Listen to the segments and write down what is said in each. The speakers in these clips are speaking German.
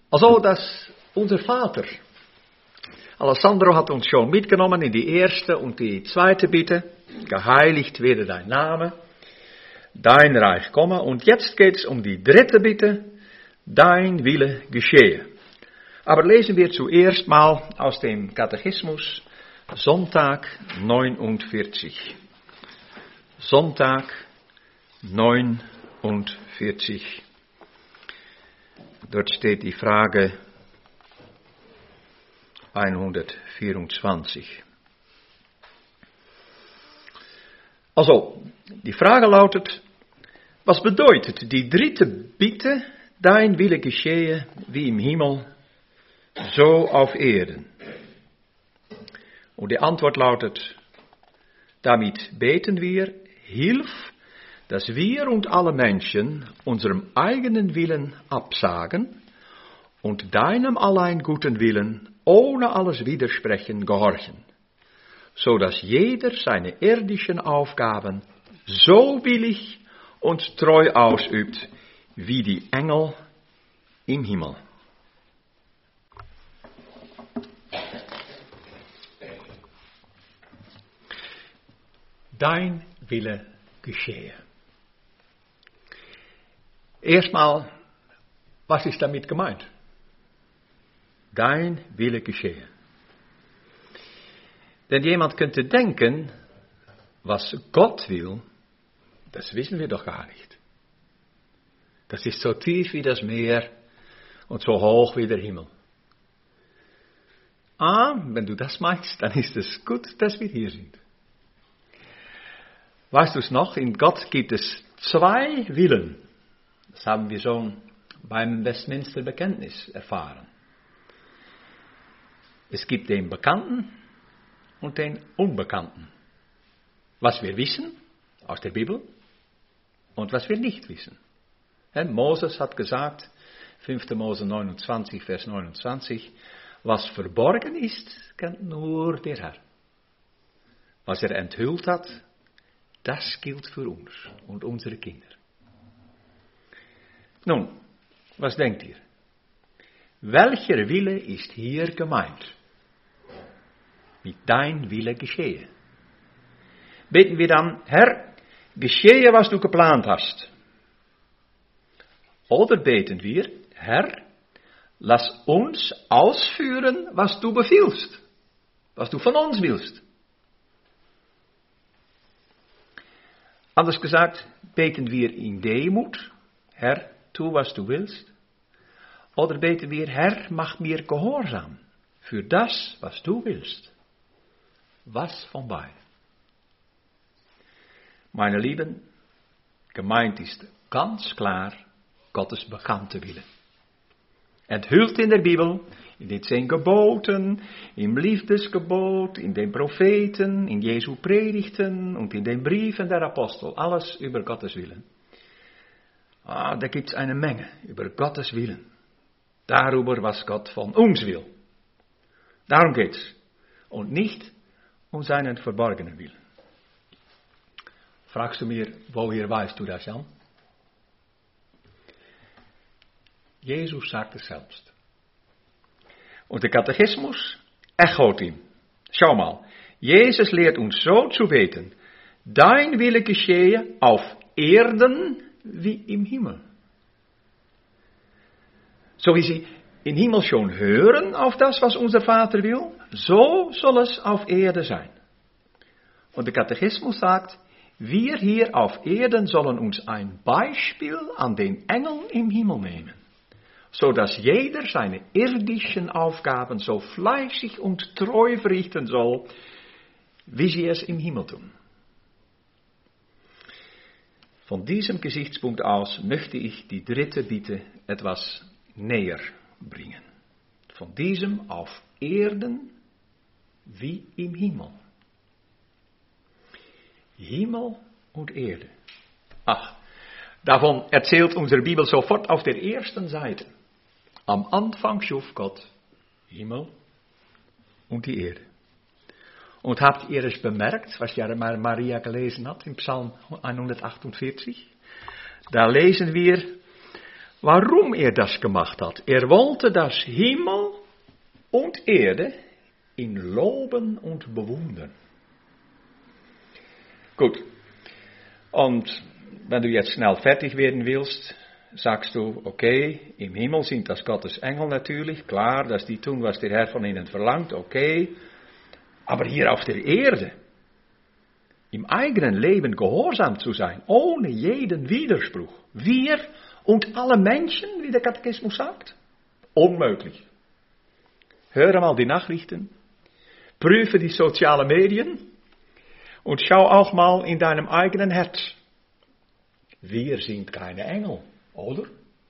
Also, dass unser Vater, Alessandro hat uns schon mitgenommen in die erste und die zweite Bitte, geheiligt werde dein Name, dein Reich komme. Und jetzt geht es um die dritte Bitte, dein Wille geschehe. Aber lesen wir zuerst mal aus dem Katechismus, Sonntag 49. Sonntag 49. Dort steht die Frage 124. Also, die Frage lautet, was bedeutet die dritte Bitte, dein Wille geschehe wie im Himmel, so auf Erden? Und die Antwort lautet, damit beten wir, hilf, dass wir und alle Menschen unserem eigenen Willen absagen und deinem allein guten Willen ohne alles Widersprechen gehorchen, so dass jeder seine irdischen Aufgaben so willig und treu ausübt, wie die Engel im Himmel. Dein Wille geschehe. Erstmal, was ist damit gemeint? Dein Wille geschehe. Denn jemand könnte denken, was Gott will, das wissen wir doch gar nicht. Das ist so tief wie das Meer und so hoch wie der Himmel. Wenn du das meinst, dann ist es gut, dass wir hier sind. Weißt du es noch? In Gott gibt es zwei Willen. Das haben wir schon beim Westminster Bekenntnis erfahren. Es gibt den Bekannten und den Unbekannten. Was wir wissen aus der Bibel und was wir nicht wissen. Moses hat gesagt, 5. Mose 29, Vers 29, was verborgen ist, kennt nur der Herr. Was er enthüllt hat, das gilt für uns und unsere Kinder. Nun, was denkt ihr? Welcher Wille ist hier gemeint? Mit dein Wille geschehe. Beten wir dann, Herr, geschehe, was du geplant hast. Oder beten wir, Herr, lass uns ausführen, was du befiehlst, was du von uns willst. Anders gesagt, beten wir in Demut, Herr, tu, was du willst. Oder beten wir, Herr, mach mir gehorsam für das, was du willst. Was von beiden? Meine Lieben, gemeint ist ganz klar Gottes bekannte Wille. Enthüllt in der Bibel, in den 10 Geboten, im Liefdesgebot, in den Propheten, in Jesu Predigten und in den Briefen der Apostel. Alles über Gottes Willen. Da gibt es eine Menge über Gottes Willen. Darüber, was Gott von uns will. Darum geht es. Und nicht um seinen verborgenen Willen. Fragst du mir, woher weißt du das, Jan? Jesus sagt es selbst. Und der Katechismus echot ihm. Schau mal, Jesus lehrt uns so zu beten. Dein Wille geschehe auf Erden wie im Himmel. So wie sie im Himmel schon hören auf das, was unser Vater will, so soll es auf Erde sein. Und der Katechismus sagt, wir hier auf Erden sollen uns ein Beispiel an den Engeln im Himmel nehmen, so dass jeder seine irdischen Aufgaben so fleißig und treu verrichten soll, wie sie es im Himmel tun. Von diesem Gesichtspunkt aus möchte ich die dritte Bitte etwas näher bringen. Von diesem auf Erden wie im Himmel. Himmel und Erde. Davon erzählt unsere Bibel sofort auf der ersten Seite. Am Anfang schuf Gott Himmel und die Erde. Und habt ihr es bemerkt, was ja Maria gelesen hat im Psalm 148? Da lesen wir, warum er das gemacht hat. Er wollte, dass Himmel und Erde ihn loben und bewundern. Gut, und wenn du jetzt schnell fertig werden willst, sagst du, okay, im Himmel sind das Gottes Engel natürlich, klar, dass die tun, was der Herr von ihnen verlangt, okay, aber hier auf der Erde, im eigenen Leben gehorsam zu sein, ohne jeden Widerspruch, wir und alle Menschen, wie der Katechismus sagt, unmöglich. Höre mal die Nachrichten, prüfe die sozialen Medien und schau auch mal in deinem eigenen Herz. Wir sind keine Engel, oder?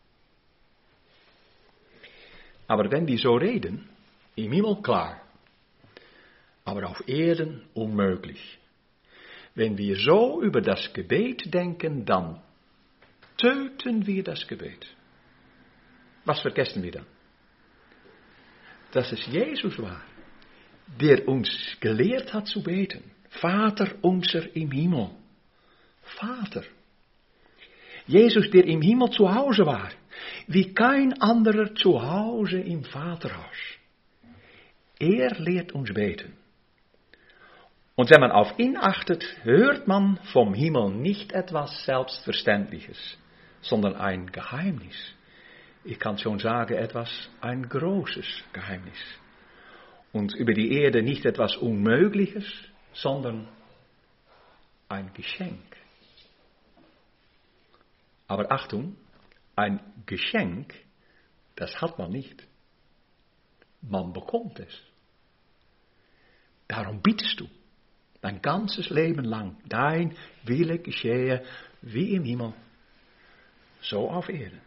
Aber wenn wir so reden, im Himmel klar, aber auf Erden unmöglich. Wenn wir so über das Gebet denken, dann töten wir das Gebet. Was vergessen wir dann? Dass es Jesus war, der uns gelehrt hat zu beten. Vater unser im Himmel. Vater. Jesus, der im Himmel zu Hause war, wie kein anderer zu Hause im Vaterhaus. Er lehrt uns beten. Und wenn man auf ihn achtet, hört man vom Himmel nicht etwas Selbstverständliches, sondern ein Geheimnis. Ich kann schon sagen, ein großes Geheimnis. Und über die Erde nicht etwas Unmögliches, sondern ein Geschenk. Aber Achtung, ein Geschenk, das hat man nicht. Man bekommt es. Darum bittest du dein ganzes Leben lang, dein Wille geschehe wie im Himmel, so auf Erden.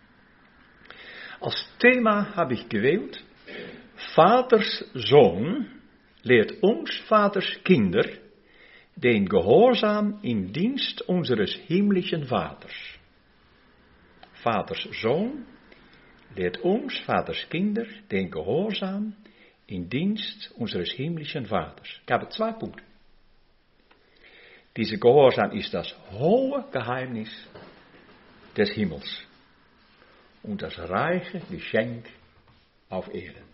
Als Thema habe ich gewählt, Vaters Sohn lehrt uns Vaters Kinder den Gehorsam im Dienst unseres himmlischen Vaters. Vaters Sohn lehrt uns Vaters Kinder den Gehorsam im Dienst unseres himmlischen Vaters. Ich habe 2 Punkte. Dieser Gehorsam ist das hohe Geheimnis des Himmels und das reiche Geschenk auf Erden.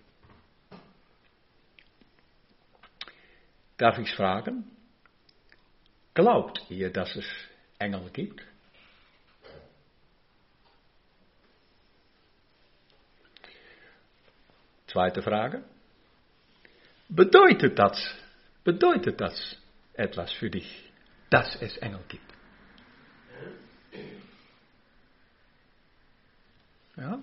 Darf ich fragen, glaubt ihr, dass es Engel gibt? Zweite Frage, bedeutet das etwas für dich, dass es Engel gibt? Ja?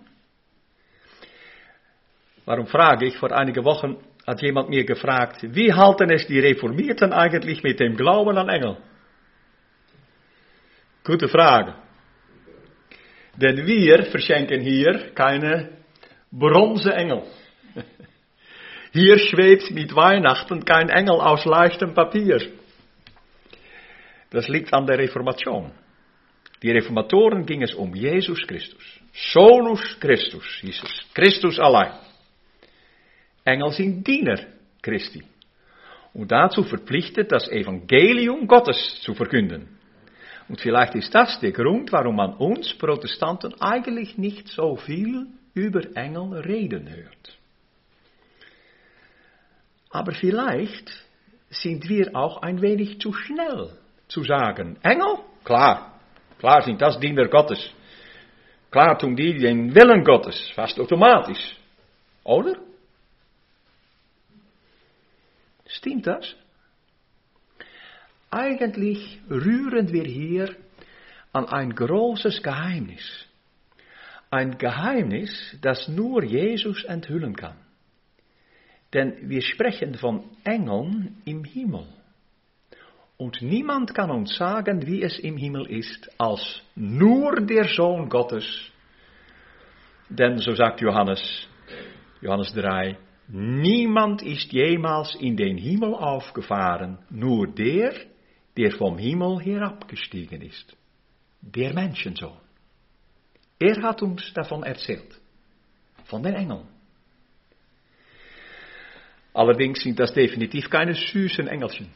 Warum frage ich? Vor einigen Wochen hat jemand mir gefragt, wie halten es die Reformierten eigentlich mit dem Glauben an Engel? Gute Frage. Denn wir verschenken hier keine bronze Engel. Hier schwebt mit Weihnachten kein Engel aus leichtem Papier. Das liegt an der Reformation. Die Reformatoren ging es um Jesus Christus. Solus Christus hieß es. Christus allein. Engel sind Diener Christi. Und dazu verpflichtet, das Evangelium Gottes zu verkünden. Und vielleicht ist das der Grund, warum man uns Protestanten eigentlich nicht so viel über Engel reden hört. Aber vielleicht sind wir auch ein wenig zu schnell zu sagen, Engel? Klar sind das Diener Gottes. Klar tun die den Willen Gottes, fast automatisch. Oder? Stimmt das? Eigentlich rühren wir hier an ein großes Geheimnis. Ein Geheimnis, das nur Jesus enthüllen kann. Denn wir sprechen von Engeln im Himmel. Und niemand kann uns sagen, wie es im Himmel ist, als nur der Sohn Gottes. Denn so sagt Johannes 3, niemand ist jemals in den Himmel aufgefahren, nur der vom Himmel herabgestiegen ist. Der Menschensohn. Er hat uns davon erzählt. Von den Engeln. Allerdings sind das definitiv keine süßen Engelchen.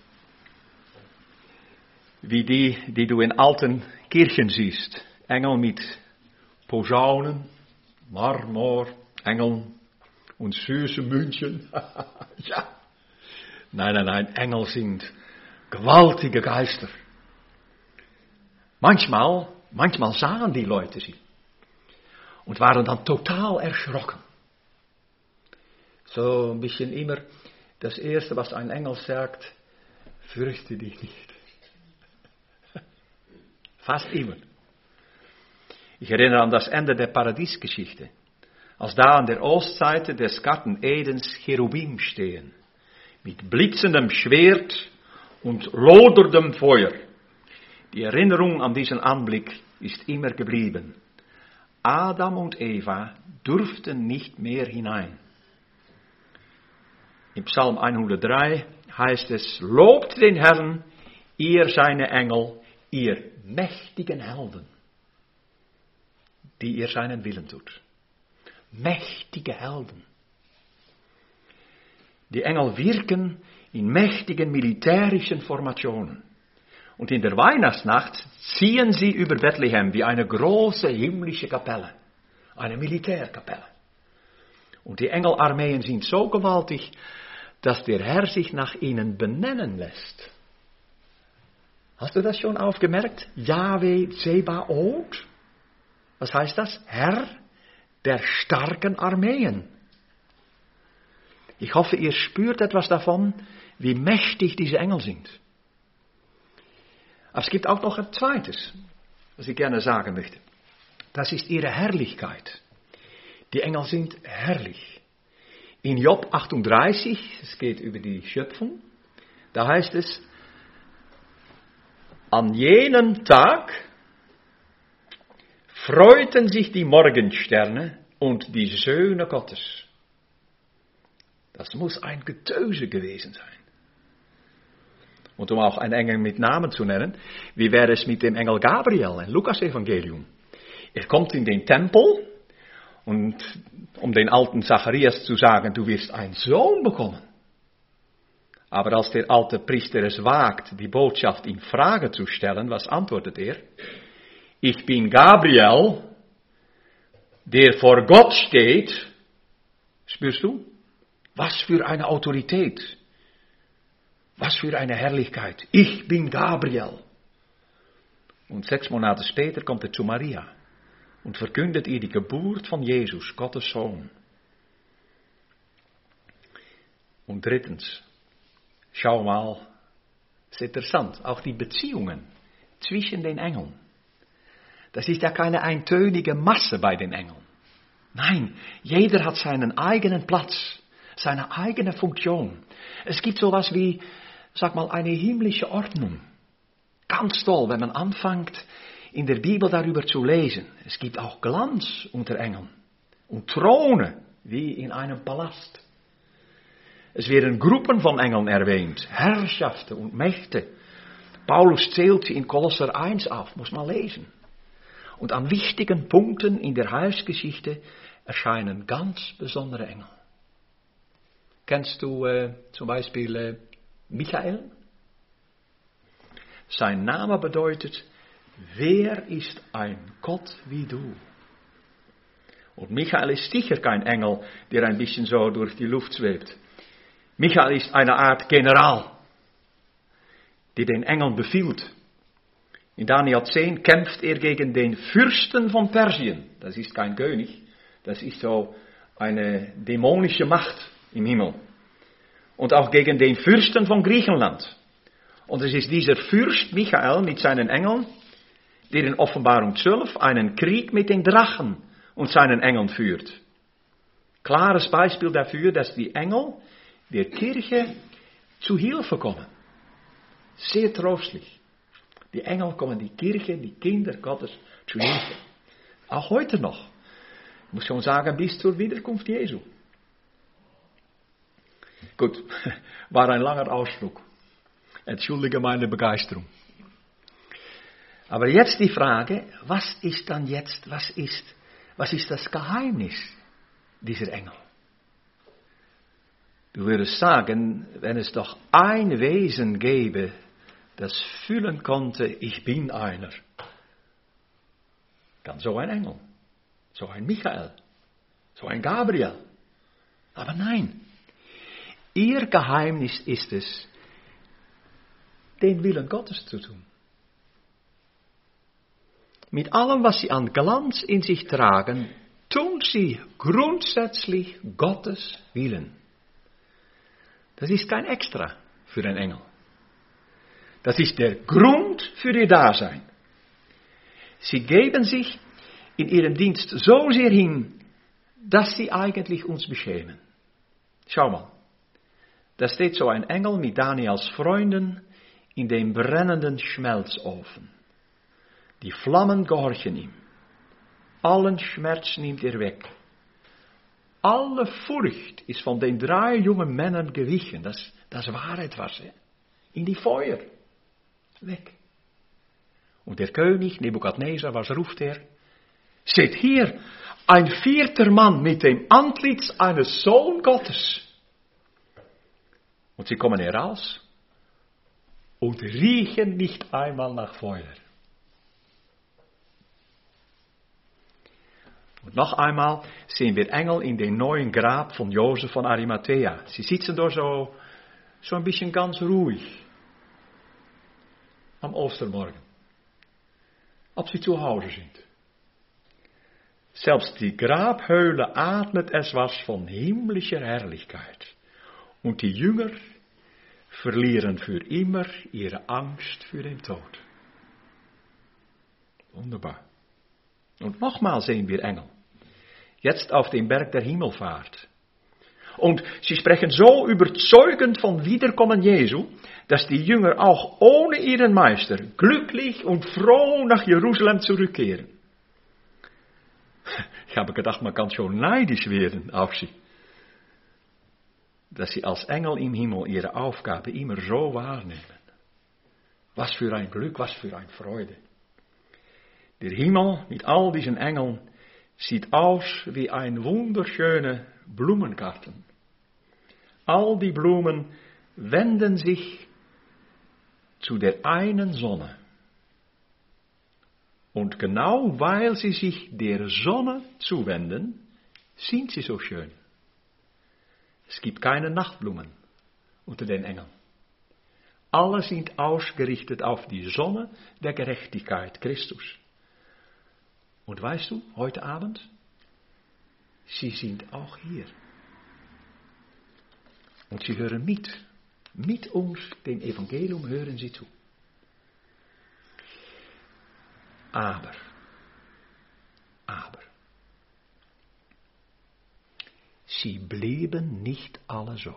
Wie die du in alten Kirchen siehst. Engel mit Posaunen, Marmor, Engeln und süße München. Ja. Nein, Engel sind gewaltige Geister. Manchmal sahen die Leute sie und waren dann total erschrocken. So ein bisschen immer das Erste, was ein Engel sagt, fürchte dich nicht. Fast immer. Ich erinnere an das Ende der Paradiesgeschichte, als da an der Ostseite des Garten Edens Cherubim stehen, mit blitzendem Schwert und loderndem Feuer. Die Erinnerung an diesen Anblick ist immer geblieben. Adam und Eva durften nicht mehr hinein. Im Psalm 103 heißt es, lobt den Herrn, ihr seine Engel, ihr mächtigen Helden, die ihr seinen Willen tut. Mächtige Helden. Die Engel wirken in mächtigen militärischen Formationen. Und in der Weihnachtsnacht ziehen sie über Bethlehem wie eine große himmlische Kapelle, eine Militärkapelle. Und die Engelarmeen sind so gewaltig, dass der Herr sich nach ihnen benennen lässt. Hast du das schon aufgemerkt? Yahweh Zebaoth. Was heißt das? Herr der starken Armeen. Ich hoffe, ihr spürt etwas davon, wie mächtig diese Engel sind. Aber es gibt auch noch ein zweites, was ich gerne sagen möchte. Das ist ihre Herrlichkeit. Die Engel sind herrlich. In Job 38, es geht über die Schöpfung, da heißt es, an jenem Tag freuten sich die Morgensterne und die Söhne Gottes. Das muss ein Getöse gewesen sein. Und um auch einen Engel mit Namen zu nennen, wie wäre es mit dem Engel Gabriel im Lukas-Evangelium? Er kommt in den Tempel und um den alten Zacharias zu sagen, du wirst einen Sohn bekommen. Aber als der alte Priester es wagt, die Botschaft in Frage zu stellen, was antwortet er? Ich bin Gabriel, der vor Gott steht. Spürst du? Was für eine Autorität. Was für eine Herrlichkeit. Ich bin Gabriel. Und 6 Monate später kommt er zu Maria und verkündet ihr die Geburt von Jesus, Gottes Sohn. Und drittens, schau mal, ist interessant, auch die Beziehungen zwischen den Engeln. Das ist ja keine eintönige Masse bei den Engeln. Nein, jeder hat seinen eigenen Platz, seine eigene Funktion. Es gibt sowas wie, sag mal, eine himmlische Ordnung. Ganz toll, wenn man anfängt, in der Bibel darüber zu lesen. Es gibt auch Glanz unter Engeln und Throne, wie in einem Palast. Es werden Gruppen von Engeln erwähnt, Herrschaften und Mächte. Paulus zählt sie in Kolosser 1 auf, muss man lesen. Und an wichtigen Punkten in der Heilsgeschichte erscheinen ganz besondere Engel. Kennst du zum Beispiel Michael? Sein Name bedeutet, wer ist ein Gott wie du? Und Michael ist sicher kein Engel, der ein bisschen so durch die Luft schwebt. Michael ist eine Art General, die den Engeln befiehlt. In Daniel 10 kämpft er gegen den Fürsten von Persien. Das ist kein König, das ist so eine dämonische Macht im Himmel. Und auch gegen den Fürsten von Griechenland. Und es ist dieser Fürst Michael mit seinen Engeln, der in Offenbarung 12 einen Krieg mit den Drachen und seinen Engeln führt. Klares Beispiel dafür, dass die Engel der Kirche zu Hilfe kommen. Sehr tröstlich. Die Engel kommen die Kirche, die Kinder Gottes zu Hilfe. Auch heute noch. Ich muss schon sagen, bis zur Wiederkunft Jesu. Gut, war ein langer Ausflug. Entschuldige meine Begeisterung. Aber jetzt die Frage, was ist dann jetzt, was ist das Geheimnis dieser Engel? Du würdest sagen, wenn es doch ein Wesen gäbe, das fühlen konnte, ich bin einer, dann so ein Engel. so ein Michael, so ein Gabriel. Aber nein, ihr Geheimnis ist es, den Willen Gottes zu tun. Mit allem, was sie an Glanz in sich tragen, tun sie grundsätzlich Gottes Willen. Das ist kein Extra für einen Engel. Das ist der Grund für ihr Dasein. Sie geben sich in ihrem Dienst so sehr hin, dass sie eigentlich uns beschämen. Schau mal, da steht so ein Engel mit Daniels Freunden in dem brennenden Schmelzofen. Die Flammen gehorchen ihm. Allen Schmerz nimmt er weg. Alle Furcht ist von den 3 jungen Männern gewichen. Das war etwas. In die Feuer. Weg. Und der König Nebukadnezar, was ruft er? Seht hier, ein 4. Mann mit dem Antlitz eines Sohn Gottes. Und sie kommen heraus und riechen nicht einmal nach Feuer. Und noch einmal sehen wir Engel in dem neuen Grab von Josef von Arimathea. Sie sitzen da so ein bisschen ganz ruhig am Ostermorgen, ob sie zu Hause sind. Selbst die Grabhöhle atmet etwas von himmlischer Herrlichkeit. Und die Jünger verlieren für immer ihre Angst für den Tod. Wunderbar. Und nochmal sehen wir Engel. Jetzt auf dem Berg der Himmelfahrt. Und sie sprechen so überzeugend von Wiederkommen Jesu, dass die Jünger auch ohne ihren Meister glücklich und froh nach Jerusalem zurückkehren. Ich habe gedacht, man kann schon neidisch werden auf sie. Dass sie als Engel im Himmel ihre Aufgabe immer so wahrnehmen. Was für ein Glück, was für eine Freude. Der Himmel mit all diesen Engeln sieht aus wie ein wunderschöner Blumengarten. All die Blumen wenden sich zu der einen Sonne. Und genau weil sie sich der Sonne zuwenden, sind sie so schön. Es gibt keine Nachtblumen unter den Engeln. Alle sind ausgerichtet auf die Sonne der Gerechtigkeit, Christus. Und weißt du, heute Abend, sie sind auch hier. Und sie hören mit uns dem Evangelium hören sie zu. Aber, sie blieben nicht alle so.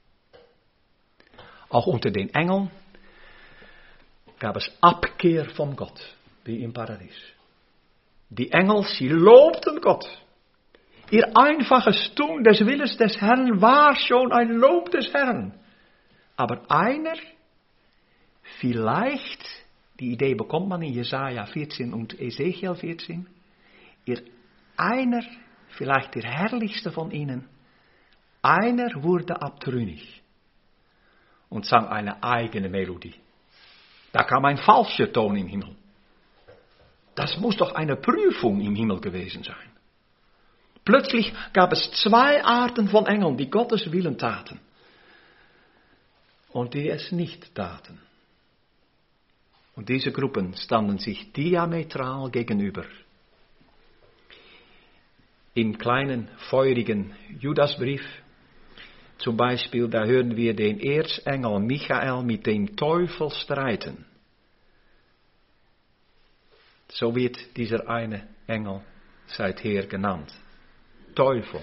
Auch unter den Engeln gab es Abkehr von Gott, wie im Paradies. Die Engel, sie lobten Gott. Ihr einfaches Tun des Willens des Herrn war schon ein Lob des Herrn. Aber einer, vielleicht, die Idee bekommt man in Jesaja 14 und Ezekiel 14, einer, vielleicht der herrlichste von ihnen, einer wurde abtrünnig und sang eine eigene Melodie. Da kam ein falscher Ton im Himmel. Das muss doch eine Prüfung im Himmel gewesen sein. Plötzlich gab es 2 Arten von Engeln, die Gottes Willen taten und die es nicht taten. Und diese Gruppen standen sich diametral gegenüber. Im kleinen, feurigen Judasbrief, zum Beispiel, da hören wir den Erzengel Michael mit dem Teufel streiten. So wird dieser eine Engel seither genannt. Teufel.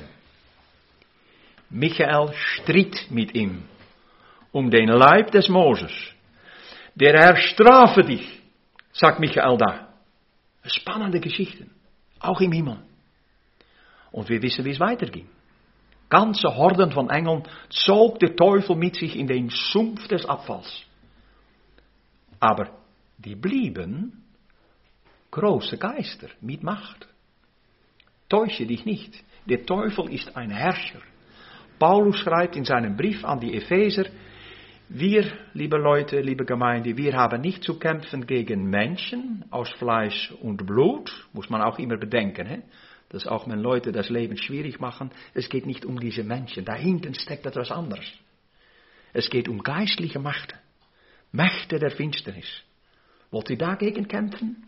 Michael stritt mit ihm um den Leib des Moses. Der Herr strafe dich, sagt Michael da. Spannende Geschichten, auch im Himmel. Und wir wissen, wie es weiterging. Ganze Horden von Engeln zog der Teufel mit sich in den Sumpf des Abfalls. Aber die blieben große Geister mit Macht. Täusche dich nicht, der Teufel ist ein Herrscher. Paulus schreibt in seinem Brief an die Epheser, wir, liebe Leute, liebe Gemeinde, wir haben nicht zu kämpfen gegen Menschen aus Fleisch und Blut, muss man auch immer bedenken. dass auch wenn Leute das Leben schwierig machen, es geht nicht um diese Menschen. Dahinten steckt etwas anderes. Es geht um geistliche Mächte. Mächte der Finsternis. Wollt ihr dagegen kämpfen?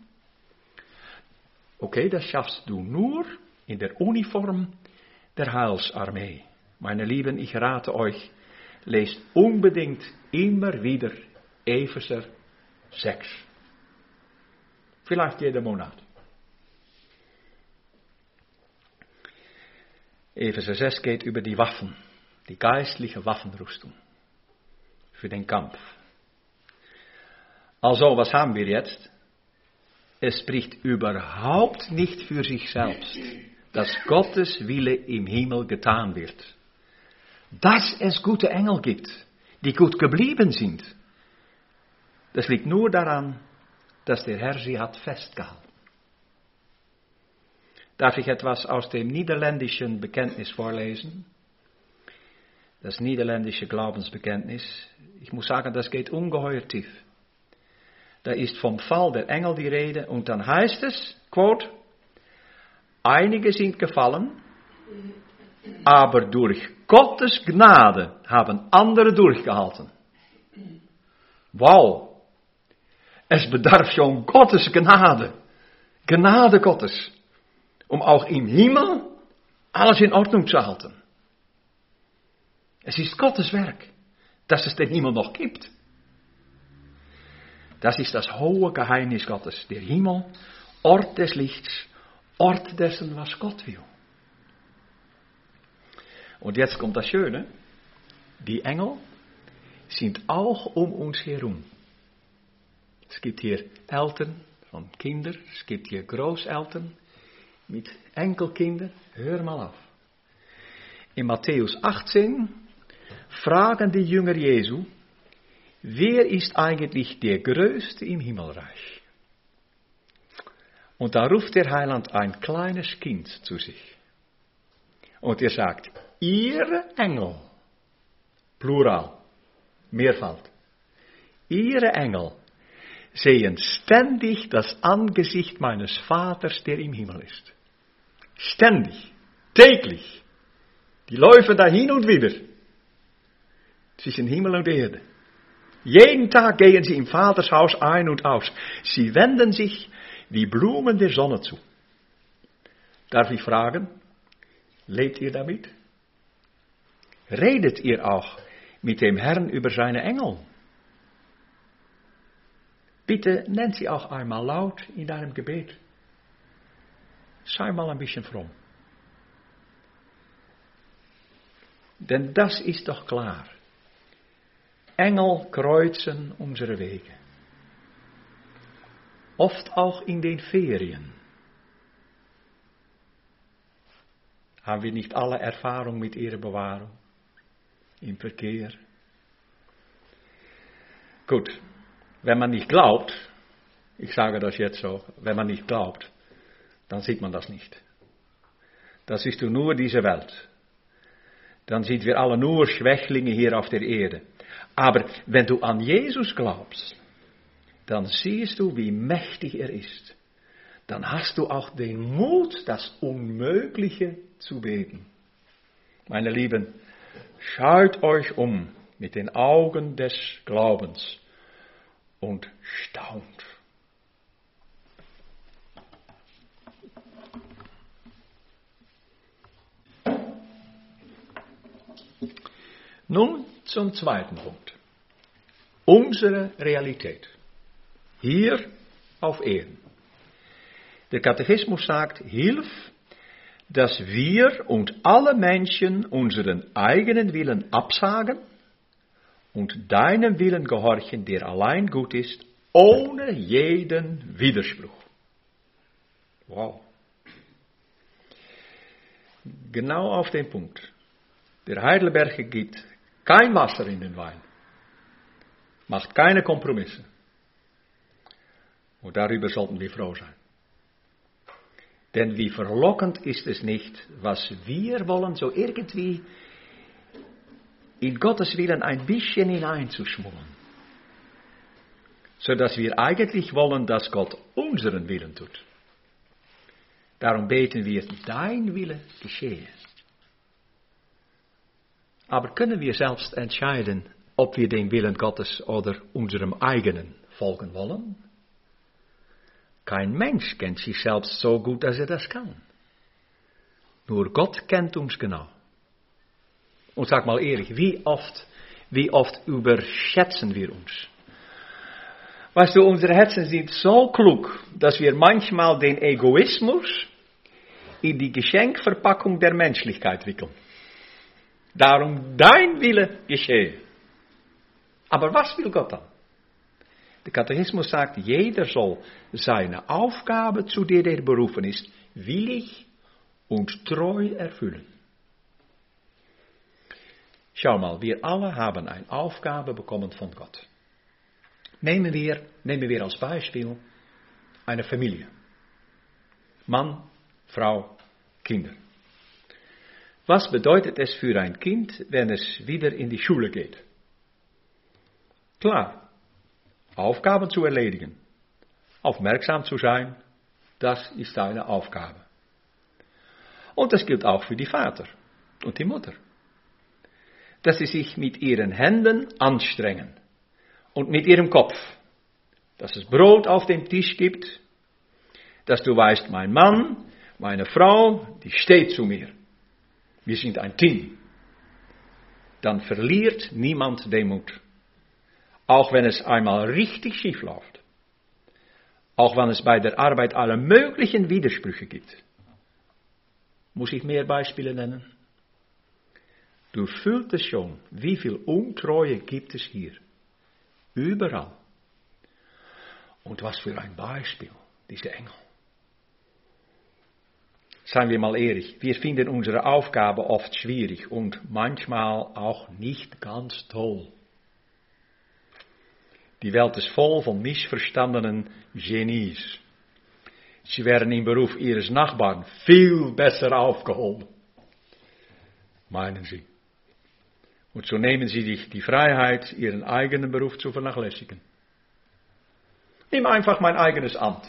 Okay, das schaffst du nur in der Uniform der Heilsarmee. Meine Lieben, ich rate euch, lest unbedingt immer wieder Epheser 6. Vielleicht jeden Monat. Epheser 6 geht über die Waffen, die geistliche Waffenrüstung für den Kampf. Also, was haben wir jetzt? Es spricht überhaupt nicht für sich selbst, dass Gottes Wille im Himmel getan wird. Dass es gute Engel gibt, die gut geblieben sind, das liegt nur daran, dass der Herr sie hat festgehalten. Darf ich etwas aus dem niederländischen Bekenntnis vorlesen? Das niederländische Glaubensbekenntnis. Ich muss sagen, das geht ungeheuer tief. Da ist vom Fall der Engel die Rede und dann heißt es, quote, einige sind gefallen, aber durch Gottes Gnade haben andere durchgehalten. Wow! Es bedarf schon Gottes Gnade. Gnade Gottes. Um auch im Himmel alles in Ordnung zu halten. Es ist Gottes Werk, dass es den Himmel noch gibt. Das ist das hohe Geheimnis Gottes. Der Himmel, Ort des Lichts, Ort dessen, was Gott will. Und jetzt kommt das Schöne. Die Engel sind auch um uns herum. Es gibt hier Eltern von Kindern, es gibt hier Großeltern mit Enkelkindern. Hör mal auf. In Matthäus 18 fragen die Jünger Jesu, wer ist eigentlich der Größte im Himmelreich? Und da ruft der Heiland ein kleines Kind zu sich. Und er sagt, ihre Engel, Plural, Mehrfalt, ihre Engel sehen ständig das Angesicht meines Vaters, der im Himmel ist. Ständig, täglich. Die laufen da hin und wieder. Zwischen Himmel und Erde. Jeden Tag gehen sie im Vaters Haus ein und aus. Sie wenden sich wie Blumen der Sonne zu. Darf ich fragen, lebt ihr damit? Redet ihr auch mit dem Herrn über seine Engel? Bitte nennt sie auch einmal laut in deinem Gebet. Sei mal ein bisschen fromm. Denn das ist doch klar. Engel kreuzen unsere Wege. Oft auch in den Ferien. Haben wir nicht alle Erfahrung mit ihrer Bewahrung im Verkehr? Gut, wenn man nicht glaubt, ich sage das jetzt so, wenn man nicht glaubt, dann sieht man das nicht. Das siehst du nur diese Welt. Dann sind wir alle nur Schwächlinge hier auf der Erde. Aber wenn du an Jesus glaubst, dann siehst du, wie mächtig er ist. Dann hast du auch den Mut, das Unmögliche zu beten. Meine Lieben, schaut euch um mit den Augen des Glaubens und staunt. Nun zum zweiten Punkt. Unsere Realität. Hier auf Erden. Der Katechismus sagt, hilf, dass wir und alle Menschen unseren eigenen Willen absagen und deinem Willen gehorchen, der allein gut ist, ohne jeden Widerspruch. Wow. Genau auf den Punkt. Der Heidelberger gibt kein Wasser in den Wein. Macht keine Kompromisse. Und darüber sollten wir froh sein. Denn wie verlockend ist es nicht, was wir wollen, so irgendwie in Gottes Willen ein bisschen hineinzuschmuggeln. Sodass wir eigentlich wollen, dass Gott unseren Willen tut. Darum beten wir, dein Wille geschehe. Aber können wir selbst entscheiden, ob wir dem Willen Gottes oder unserem eigenen folgen wollen? Kein Mensch kennt sich selbst so gut, dass er das kann. Nur Gott kennt uns genau. Und sag mal ehrlich, wie oft überschätzen wir uns? Weißt du, unsere Herzen sind so klug, dass wir manchmal den Egoismus in die Geschenkverpackung der Menschlichkeit wickeln. Darum dein Wille geschehe. Aber was will Gott dann? Der Katechismus sagt, jeder soll seine Aufgabe, zu der er berufen ist, willig und treu erfüllen. Schau mal, wir alle haben eine Aufgabe bekommen von Gott. Nehmen wir als Beispiel eine Familie. Mann, Frau, Kinder. Was bedeutet es für ein Kind, wenn es wieder in die Schule geht? Klar, Aufgaben zu erledigen, aufmerksam zu sein, das ist eine Aufgabe. Und das gilt auch für die Vater und die Mutter. Dass sie sich mit ihren Händen anstrengen und mit ihrem Kopf, dass es Brot auf dem Tisch gibt, dass du weißt, mein Mann, meine Frau, die steht zu mir. Wir sind ein Team. Dann verliert niemand den Mut. Auch wenn es einmal richtig schief läuft. Auch wenn es bei der Arbeit alle möglichen Widersprüche gibt. Muss ich mehr Beispiele nennen? Du fühlst es schon, wie viel Untreue gibt es hier. Überall. Und was für ein Beispiel, diese Engel. Seien wir mal ehrlich, wir finden unsere Aufgabe oft schwierig und manchmal auch nicht ganz toll. Die Welt ist voll von missverstandenen Genies. Sie wären im Beruf ihres Nachbarn viel besser aufgehoben. Meinen Sie? Und so nehmen sie sich die Freiheit, ihren eigenen Beruf zu vernachlässigen. Nimm einfach mein eigenes Amt.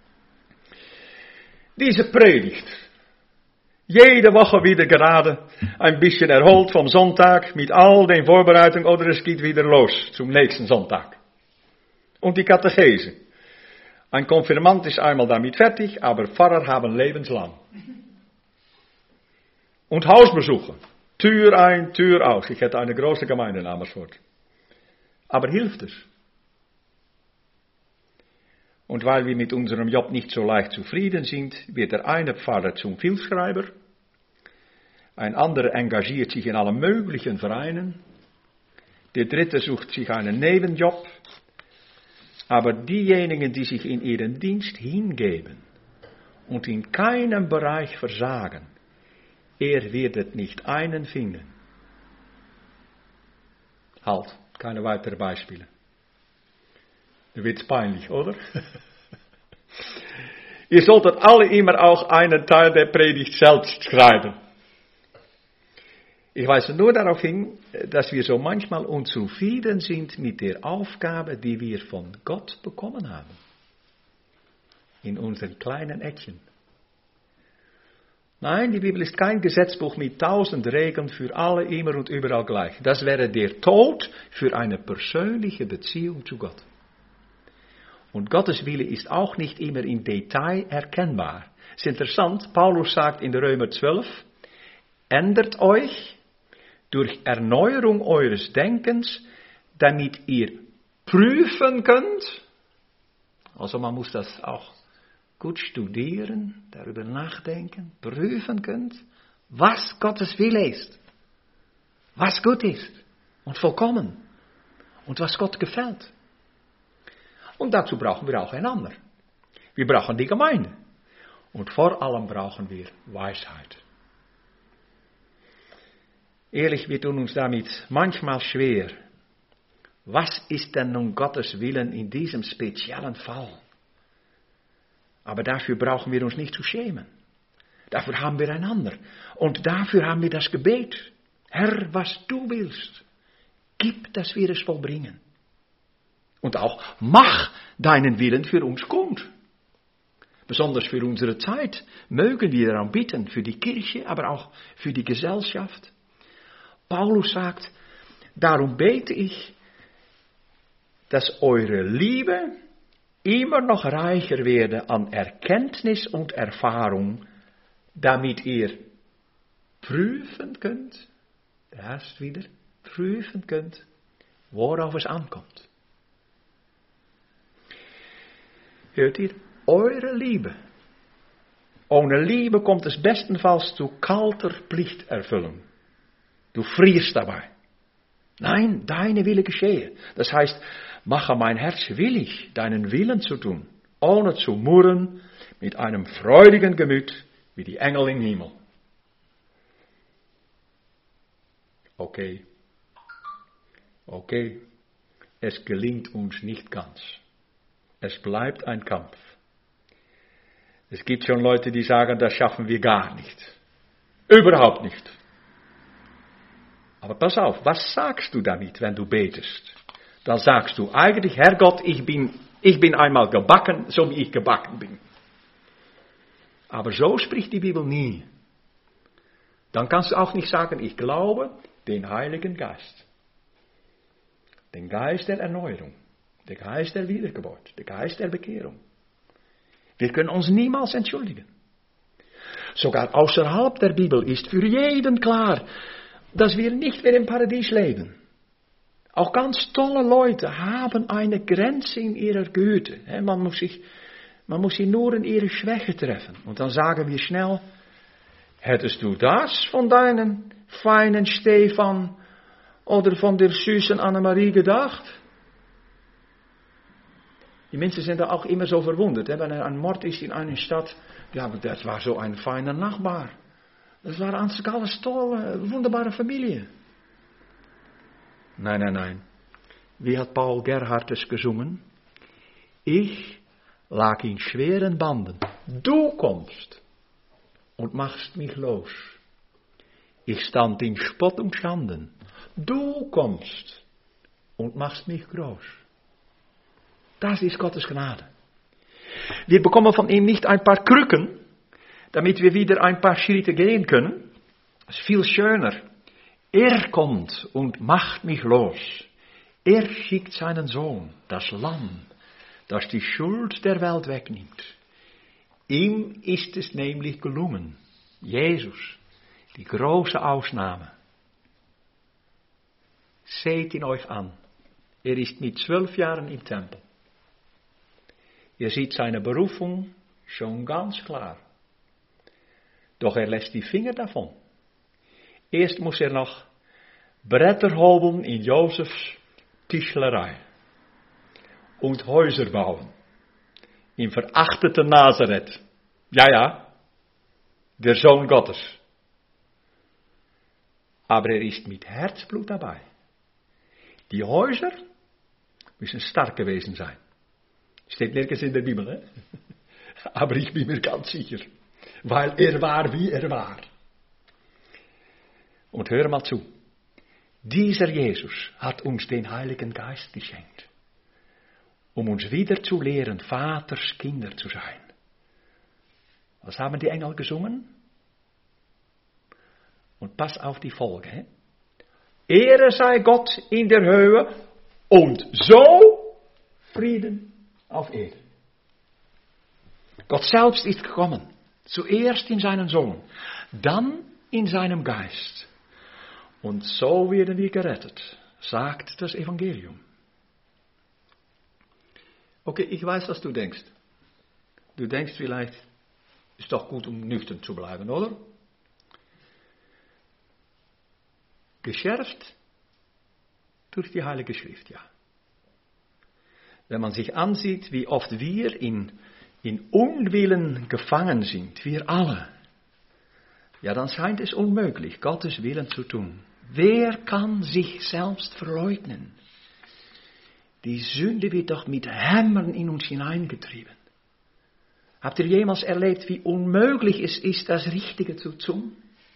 Diese Predigt, jede Woche wieder gerade ein bisschen erholt vom Sonntag mit all den Vorbereitungen oder es geht wieder los zum nächsten Sonntag. Und die Katechese. Ein Konfirmand ist einmal damit fertig, aber Pfarrer haben lebenslang. Und Hausbesuche. Tür ein, Tür aus. Ich hätte eine große Gemeinde in Amersfoort. Aber hilft es? Und weil wir mit unserem Job nicht so leicht zufrieden sind, wird der eine Pfarrer zum Hilfsschreiber, ein anderer engagiert sich in allen möglichen Vereinen, der dritte sucht sich einen Nebenjob, aber diejenigen, die sich in ihren Dienst hingeben und in keinem Bereich versagen, wird nicht einen finden. Halt, keine weiteren Beispiele. Da wird's peinlich, oder? Ihr solltet alle immer auch einen Teil der Predigt selbst schreiben. Ich weise nur darauf hin, dass wir so manchmal unzufrieden sind mit der Aufgabe, die wir von Gott bekommen haben. In unseren kleinen Eckchen. Nein, die Bibel ist kein Gesetzbuch mit 1000 Regeln für alle, immer und überall gleich. Das wäre der Tod für eine persönliche Beziehung zu Gott. Und Gottes Wille ist auch nicht immer im Detail erkennbar. Es ist interessant, Paulus sagt in Römer 12, ändert euch durch Erneuerung eures Denkens, damit ihr prüfen könnt. Also man muss das auch gut studieren, darüber nachdenken, prüfen könnt, was Gottes Wille ist, was gut ist und vollkommen und was Gott gefällt. Und dazu brauchen wir auch einander. Wir brauchen die Gemeinde. Und vor allem brauchen wir Weisheit. Ehrlich, wir tun uns damit manchmal schwer. Was ist denn nun Gottes Willen in diesem speziellen Fall? Aber dafür brauchen wir uns nicht zu schämen. Dafür haben wir einander. Und dafür haben wir das Gebet. Herr, was du willst, gib, dass wir es vollbringen. Und auch, mach deinen Willen für uns kund. Besonders für unsere Zeit mögen wir darum bitten, für die Kirche, aber auch für die Gesellschaft. Paulus sagt, darum bete ich, dass eure Liebe immer noch reicher werde an Erkenntnis und Erfahrung, damit ihr prüfen könnt, erst wieder prüfen könnt, worauf es ankommt. Hört ihr? Eure Liebe. Ohne Liebe kommt es bestenfalls zu kalter Pflichterfüllung. Du frierst dabei. Nein, deine Wille geschehe. Das heißt, mache mein Herz willig, deinen Willen zu tun, ohne zu murren, mit einem freudigen Gemüt, wie die Engel im Himmel. Okay, es gelingt uns nicht ganz. Es bleibt ein Kampf. Es gibt schon Leute, die sagen, das schaffen wir gar nicht. Überhaupt nicht. Aber pass auf, was sagst du damit, wenn du betest? Dann sagst du eigentlich, Herrgott, ich bin einmal gebacken, so wie ich gebacken bin. Aber so spricht die Bibel nie. Dann kannst du auch nicht sagen, ich glaube den Heiligen Geist. Den Geist der Erneuerung, der Geist der Wiedergeburt, der Geist der Bekehrung. Wir können uns niemals entschuldigen. Sogar außerhalb der Bibel ist für jeden klar, dass wir nicht mehr im Paradies leben. Auch ganz tolle Leute haben eine Grenze in ihrer Güte. Man muss sie nur in ihre Schwäche treffen. Und dann sagen wir schnell, hättest du das von deinem feinen Stefan oder von der süßen Annemarie gedacht? Die Menschen sind da auch immer so verwundert. Wenn ein Mord ist in einer Stadt, ja, aber das war so ein feiner Nachbar. Das war alles tolle, wunderbare Familie. Nein. Wie hat Paul Gerhardt es gesungen? Ich lag in schweren Banden. Du kommst und machst mich los. Ich stand in Spott und Schanden. Du kommst und machst mich groß. Das ist Gottes Gnade. Wir bekommen von ihm nicht ein paar Krücken, damit wir wieder ein paar Schritte gehen können. Das ist viel schöner. Er kommt und macht mich los. Er schickt seinen Sohn, das Lamm, das die Schuld der Welt wegnimmt. Ihm ist es nämlich gelungen. Jesus, die große Ausnahme. Seht ihn euch an. Er ist mit 12 Jahren im Tempel. Ihr sieht seine Berufung schon ganz klar. Doch er lässt die Finger davon. Erst muss er noch Bretter hobeln in Josefs Tischlerei und Häuser bauen. Im verachteten Nazareth. Ja, der Sohn Gottes. Aber er ist mit Herzblut dabei. Die Häuser müssen stark gewesen sein. Steht nirgends in der Bibel, hè? Aber ich bin mir ganz sicher. Weil er war, wie er war. Und hör mal zu. Dieser Jesus hat uns den Heiligen Geist geschenkt, um uns wieder zu lehren, Vaters Kinder zu sein. Was haben die Engel gesungen? Und pass auf die Folge. Hè? Ehre sei Gott in der Höhe und so Frieden auf Erden. Gott selbst ist gekommen. Zuerst in seinen Sohn, dann in seinem Geist. Und so werden wir gerettet, sagt das Evangelium. Okay, ich weiß, was du denkst. Du denkst vielleicht, ist doch gut, um nüchtern zu bleiben, oder? Geschärft durch die Heilige Schrift, ja. Wenn man sich ansieht, wie oft wir in Unwillen gefangen sind, wir alle, ja, dann scheint es unmöglich, Gottes Willen zu tun. Wer kann sich selbst verleugnen? Die Sünde wird doch mit Hämmern in uns hineingetrieben. Habt ihr jemals erlebt, wie unmöglich es ist, das Richtige zu tun?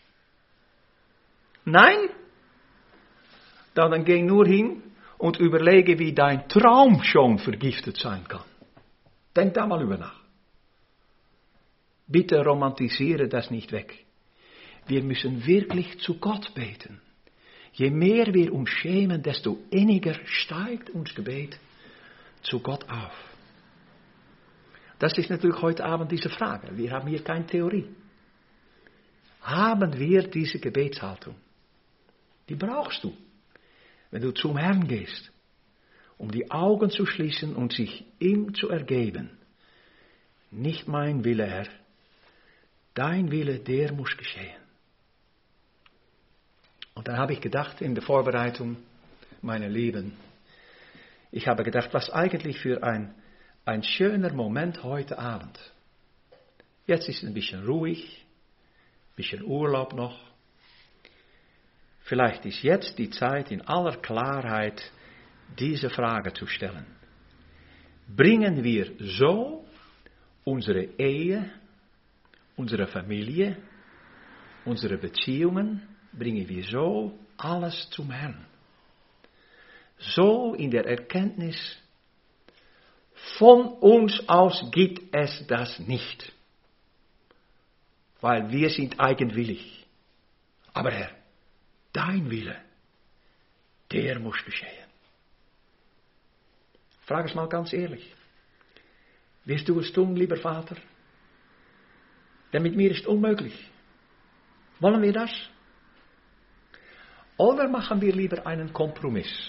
Nein? Dann geh nur hin und überlege, wie dein Traum schon vergiftet sein kann. Denk da mal über nach. Bitte romantisiere das nicht weg. Wir müssen wirklich zu Gott beten. Je mehr wir uns schämen, desto inniger steigt unser Gebet zu Gott auf. Das ist natürlich heute Abend diese Frage. Wir haben hier keine Theorie. Haben wir diese Gebetshaltung? Die brauchst du, wenn du zum Herrn gehst, um die Augen zu schließen und sich ihm zu ergeben. Nicht mein Wille, Herr, dein Wille, der muss geschehen. Und dann habe ich gedacht in der Vorbereitung, meine Lieben, ich habe gedacht, was eigentlich für ein schöner Moment heute Abend. Jetzt ist es ein bisschen ruhig, ein bisschen Urlaub noch. Vielleicht ist jetzt die Zeit, in aller Klarheit diese Frage zu stellen. Bringen wir so unsere Ehe, unsere Familie, unsere Beziehungen, bringen wir so alles zum Herrn. So in der Erkenntnis, von uns aus gibt es das nicht. Weil wir sind eigenwillig. Aber Herr, dein Wille, der muss geschehen. Frag es mal ganz ehrlich. Wirst du es tun, lieber Vater? Denn mit mir ist unmöglich. Wollen wir das? Oder machen wir lieber einen Kompromiss?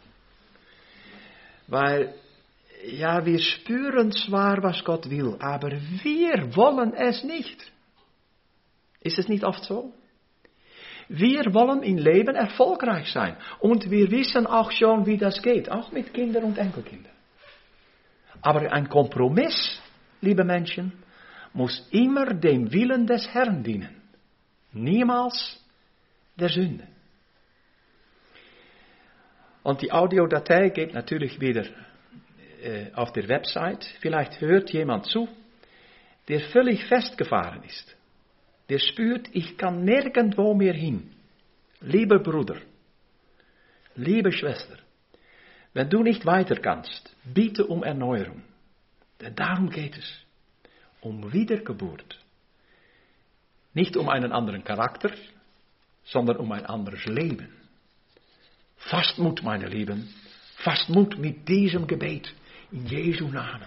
Weil, ja, wir spüren zwar, was Gott will, aber wir wollen es nicht. Ist es nicht oft so? Wir wollen im Leben erfolgreich sein. Und wir wissen auch schon, wie das geht. Auch mit Kindern und Enkelkindern. Aber ein Kompromiss, liebe Menschen, muss immer dem Willen des Herrn dienen. Niemals der Sünde. Und die Audiodatei geht natürlich wieder auf der Website. Vielleicht hört jemand zu, der völlig festgefahren ist. Der spürt, ich kann nirgendwo mehr hin. Lieber Bruder, liebe Schwester, wenn du nicht weiter kannst, bitte um Erneuerung. Denn darum geht es. Um Wiedergeburt. Nicht um einen anderen Charakter, sondern um ein anderes Leben. Fasst Mut, meine Lieben. Fasst Mut mit diesem Gebet. In Jesu Namen.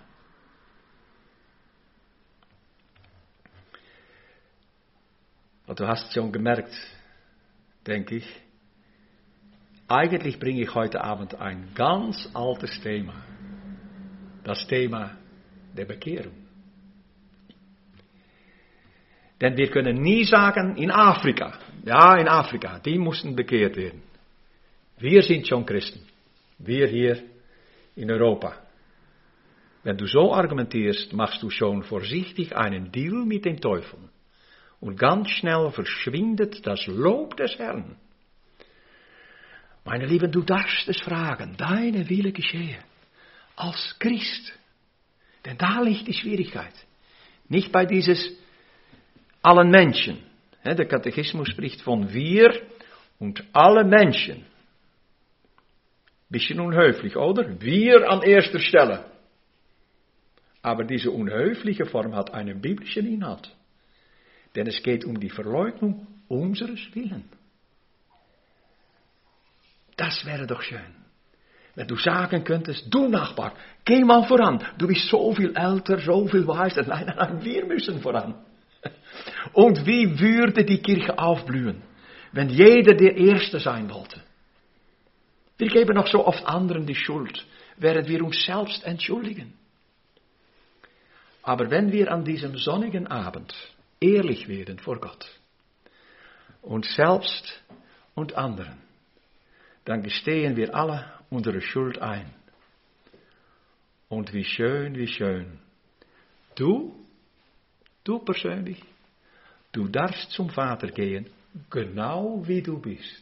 Und du hast schon gemerkt, denke ich, eigentlich bringe ich heute Abend ein ganz altes Thema. Das Thema der Bekehrung. Denn wir können nie sagen, in Afrika, die mussten bekehrt werden. Wir sind schon Christen. Wir hier in Europa. Wenn du so argumentierst, machst du schon vorsichtig einen Deal mit dem Teufel. Und ganz schnell verschwindet das Lob des Herrn. Meine Lieben, du darfst es fragen, deine Wille geschehe. Als Christ. Denn da liegt die Schwierigkeit. Nicht bei dieses allen Menschen. Der Katechismus spricht von wir und alle Menschen. Bisschen unhöflich, oder? Wir an erster Stelle. Aber diese unhöfliche Form hat einen biblischen Inhalt. Denn es geht um die Verleugnung unseres Willens. Das wäre doch schön. Wenn du sagen könntest, du Nachbar, geh mal voran. Du bist so viel älter, so viel weiser. Nein, wir müssen voran. Und wie würde die Kirche aufblühen, wenn jeder der Erste sein wollte? Wir geben noch so oft anderen die Schuld, während wir uns selbst entschuldigen. Aber wenn wir an diesem sonnigen Abend ehrlich werden vor Gott, uns selbst und anderen, dann gestehen wir alle unsere Schuld ein. Und wie schön, du persönlich, du darfst zum Vater gehen, genau wie du bist.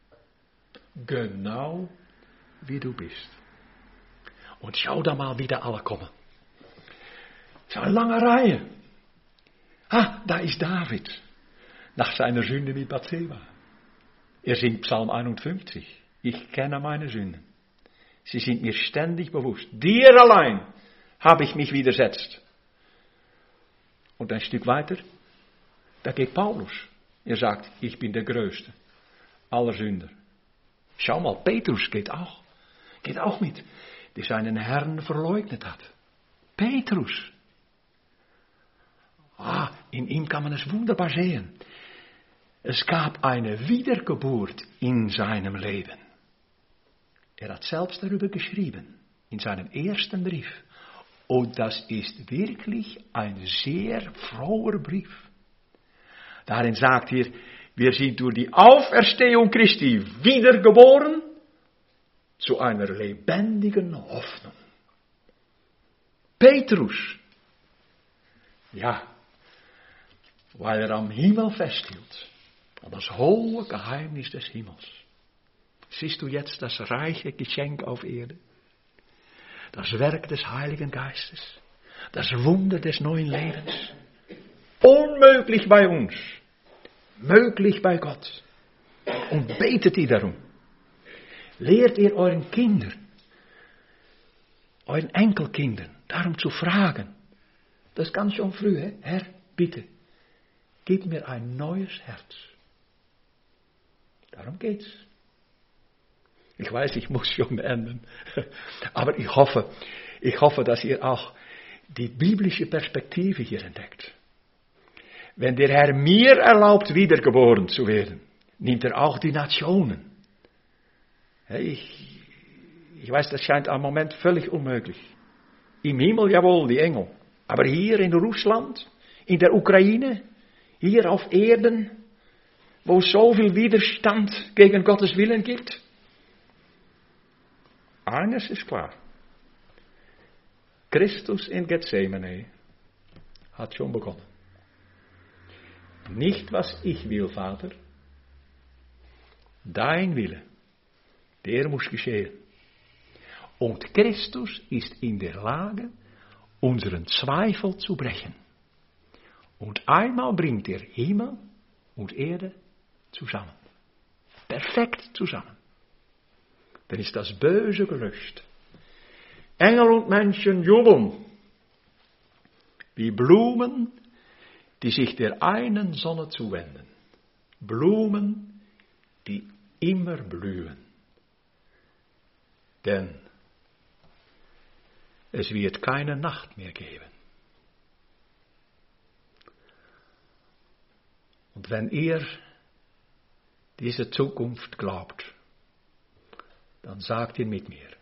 Genau wie du bist. Und schau da mal, wie da alle kommen. Es ist eine lange Reihe. Da ist David. Nach seiner Sünde mit Bathseba. Er singt Psalm 51. Ich kenne meine Sünden. Sie sind mir ständig bewusst. Dir allein habe ich mich widersetzt. Und ein Stück weiter, da geht Paulus. Er sagt, ich bin der Größte aller Sünder. Schau mal, Petrus geht auch mit, der seinen Herrn verleugnet hat. Petrus. In ihm kann man es wunderbar sehen. Es gab eine Wiedergeburt in seinem Leben. Er hat selbst darüber geschrieben, in seinem ersten Brief. Und das ist wirklich ein sehr froher Brief. Darin sagt er, wir sind durch die Auferstehung Christi wiedergeboren zu einer lebendigen Hoffnung. Petrus, ja, weil er am Himmel festhielt, an das hohe Geheimnis des Himmels. Siehst du jetzt das reiche Geschenk auf Erde? Das Werk des Heiligen Geistes, das Wunder des neuen Lebens. Unmöglich bei uns, möglich bei Gott. Und betet ihr darum. Lehrt ihr euren Kindern, euren Enkelkindern, darum zu fragen. Das ist ganz schon früh, hè? Herr, bitte, gib mir ein neues Herz. Darum geht's. Ich weiß, ich muss schon enden. Aber ich hoffe, dass ihr auch die biblische Perspektive hier entdeckt. Wenn der Herr mir erlaubt, wiedergeboren zu werden, nimmt er auch die Nationen. Ich weiß, das scheint am Moment völlig unmöglich. Im Himmel, jawohl, die Engel. Aber hier in Russland, in der Ukraine, hier auf Erden, wo es so viel Widerstand gegen Gottes Willen gibt. Eines ist klar. Christus in Gethsemane hat schon begonnen. Nicht was ich will, Vater. Dein Wille, der muss geschehen. Und Christus ist in der Lage, unseren Zweifel zu brechen. Und einmal bringt er Himmel und Erde zusammen. Perfekt zusammen. Dann ist das Böse gelöscht. Engel und Menschen jubeln. Wie Blumen, die sich der einen Sonne zuwenden. Blumen, die immer blühen. Denn es wird keine Nacht mehr geben. Und wenn ihr diese Zukunft glaubt, dann sagt ihr mit mir,